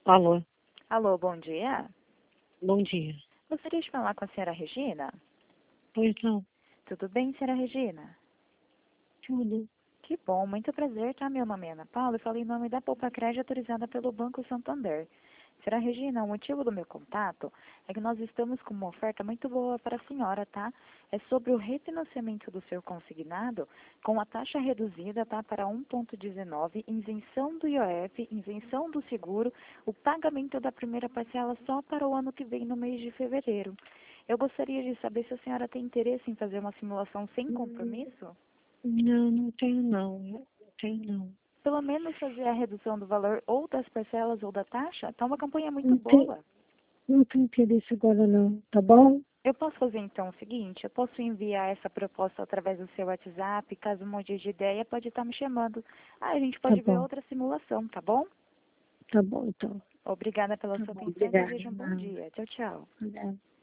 Alô, Alô, bom dia. bom dia. Gostaria de falar com a senhora Regina? Pois não, Tudo bem, senhora Regina? tudo. Que bom, muito prazer, tá? Meu nome é Ana Paula e falo em nome da Poupa Crédito autorizada pelo Banco Santander. Senhora Regina, o motivo do meu contato é que nós estamos com uma oferta muito boa para a senhora, tá? É sobre o refinanciamento do seu consignado com a taxa reduzida, tá? Para 1,19, isenção do IOF, isenção do seguro, o pagamento da primeira parcela só para o ano que vem, no mês de fevereiro. Eu gostaria de saber se a senhora tem interesse em fazer uma simulação sem compromisso? Não, não tenho não. Não tenho não. Pelo menos fazer a redução do valor ou das parcelas ou da taxa, tá uma campanha muito Não tem, boa. não tenho interesse agora não, tá bom? Eu posso fazer então o seguinte, eu posso enviar essa proposta através do seu WhatsApp, caso mude de ideia, pode estar me chamando. Ah, a gente Tá pode ver bom, outra simulação, tá bom? tá bom então. Obrigada pela Tá sua bom, atenção e obrigada. desejo um bom Não, dia. Tchau, tchau. obrigada.